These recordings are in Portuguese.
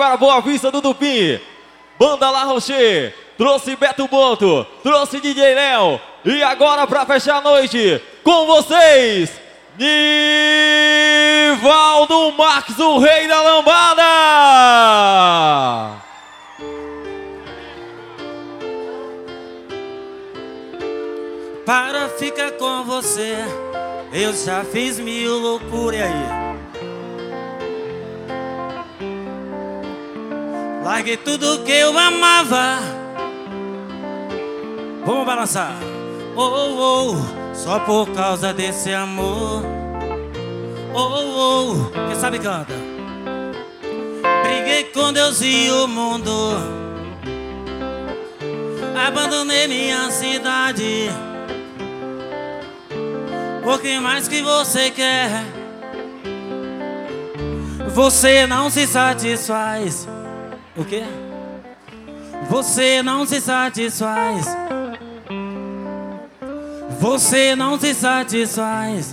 para Boa Vista do Tupim. Banda La Rocher, trouxe Beto Boto, trouxe DJ Léo. E agora para fechar a noite, com vocês, Nivaldo Marques, o rei da lambada. Para ficar com você, eu já fiz mil loucuras aí. Larguei tudo que eu amava. Vamos balançar. Oh, oh, só por causa desse amor. Oh, oh, quem sabe canta. Briguei com Deus e o mundo. Abandonei minha cidade. O que mais que você quer? Você não se satisfaz. O quê? Você não se satisfaz. Você não se satisfaz.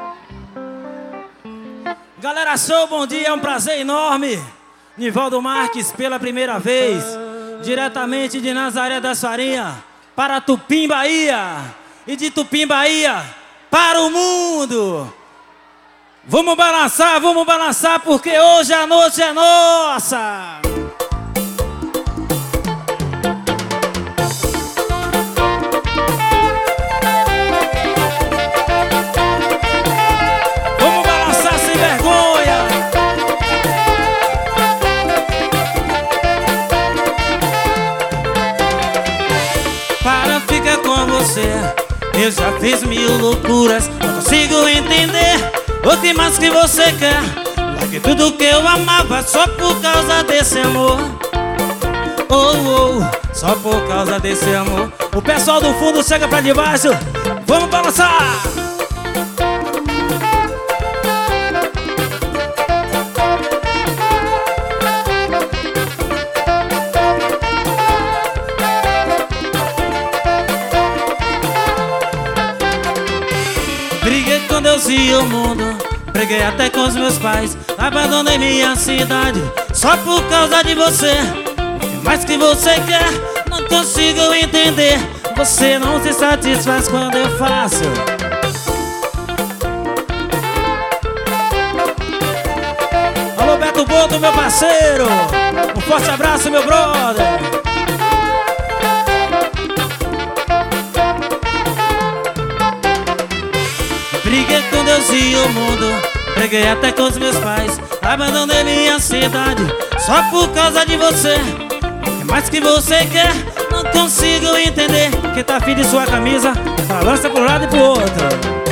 Galera, show, bom dia, é um prazer enorme. Nivaldo Marques pela primeira vez, diretamente de Nazaré das Farinhas para Tupim, Bahia. E de Tupim, Bahia para o mundo. Vamos balançar, porque hoje a noite é nossa. Vamos balançar sem vergonha. Para ficar com você, eu já fiz mil loucuras, não consigo entender o que mais que você quer. Larguei tudo que eu amava só por causa desse amor. Oh, oh, só por causa desse amor. O pessoal do fundo chega pra debaixo. Vamos balançar! Briguei com Deus e o mundo, briguei até com os meus pais. Abandonei minha cidade só por causa de você. O que mais que você quer? Não consigo entender. Você não se satisfaz quando eu faço. Alô, Beto Boto, meu parceiro. Um forte abraço, meu brother. Briguei com Deus e o mundo, briguei até com os meus pais. Abandonei minha cidade só por causa de você. O que mais que você quer? Não consigo entender. Quem tá afim de sua camisa, balança pro lado e pro outro.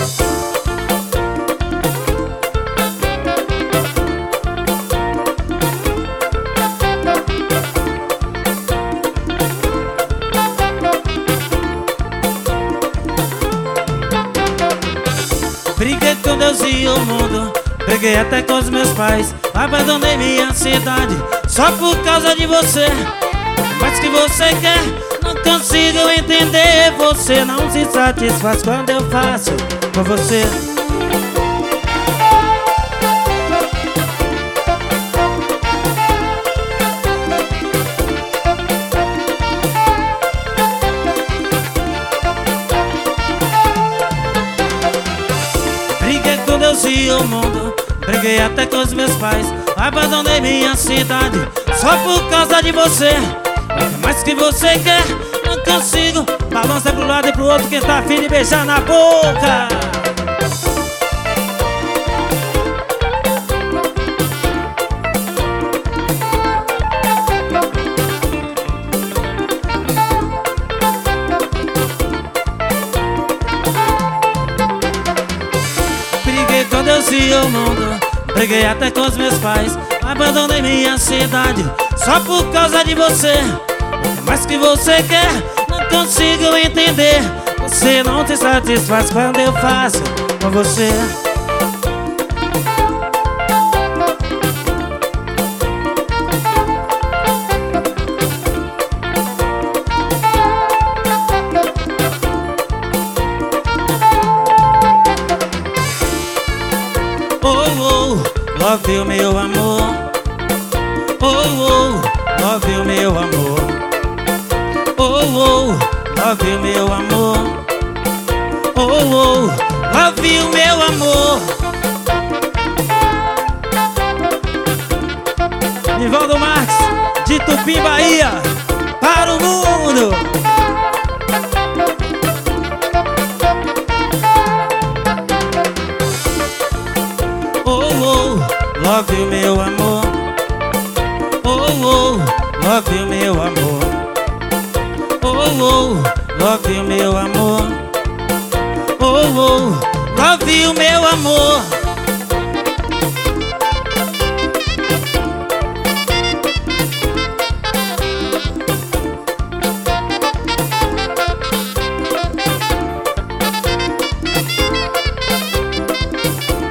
Briguei com Deus e o mundo, briguei até com os meus pais. Abandonei minha cidade só por causa de você. Mas que você quer? Não consigo entender. Você não se satisfaz quando eu faço com você. Briguei com Deus e o mundo, briguei até com os meus pais. Abandonei minha cidade só por causa de você. O que mais que você quer? Não consigo. Balança pro lado e pro outro. Quem tá afim de beijar na boca. Briguei com Deus e o mundo, briguei até com os meus pais. Abandonei minha cidade só por causa de você. O que mais que você quer? Não consigo entender. Você não se satisfaz quando eu faço com você. Oh, oh, love you, meu amor. Oh, oh, love you, meu amor. Oh, oh, love you, meu amor. Oh, oh, love you, meu amor. Nivaldo Marques, de Tupim, Bahia, para o mundo. Oh, oh, love you, meu amor. Oh, oh, love you, meu amor. Oh, oh, love you, meu amor. Oh, oh, love you, meu amor.